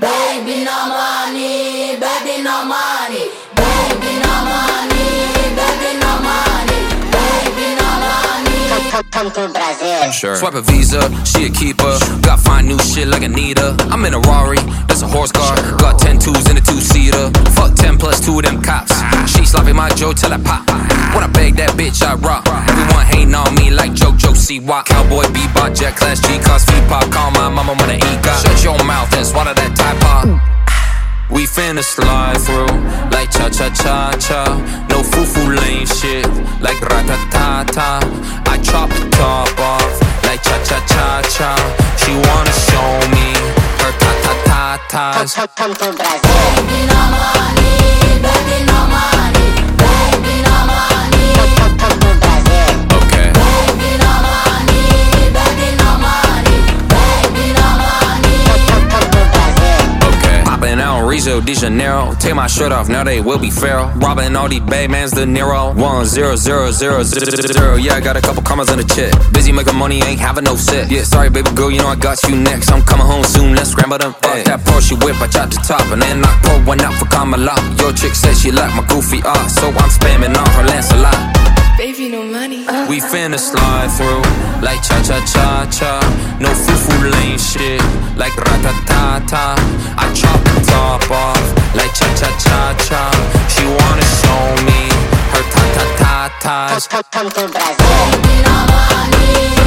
baby no money, baby no money, baby no money, baby no money, baby no money. Come to Brazil. Sure. Swipe a Visa, she a keeper. Got fine new shit like Anita. I'm in a Rari, that's a horse car. Got 10 twos in a two-seater. Fuck 10 plus 2 of them cops. She sloppy my Joe till I pop. When I beg that bitch, I rock. Everyone hating on me like JoJo Siwa. Cowboy bebop, jet class G cars, feet pop. Call my mama when I eat got. Shut your mouth and swallow that Tide Pod. We finna slide through like cha-cha-cha-cha. No foo-foo lame shit like rat-ta-ta-ta. I chop the top off like cha-cha-cha-cha. She wanna show me her ta-ta-ta-tas. Come to Brazil. Baby no money, baby no money, baby no money. Come to Brazil. Okay. Baby no money, baby no money, baby no money. Come to Brazil. Okay. Poppin' out Rio de Janeiro. Take my shirt off, now they will be feral. Robbing all these bad mans, De Niro. 1-0-0-0-0-0. Yeah, I got a couple commas on the chip. Busy making money, ain't having no set. Yeah, sorry, baby girl, you know I got you next. I'm coming home soon, let's scramble them eggs. That Porsche whip, I chop the top, and then I pour one out for Kamala. Your chick said she like my goofy art, so I'm spamming on her Lancelot. Baby, no money. We finna slide through like cha-cha-cha-cha. No foo-foo lame shit like rat-ta-ta-ta. I chop the top off like cha-cha-cha-cha. She wanna show me her ta-ta-ta-tas. Come to Brazil. Baby no money.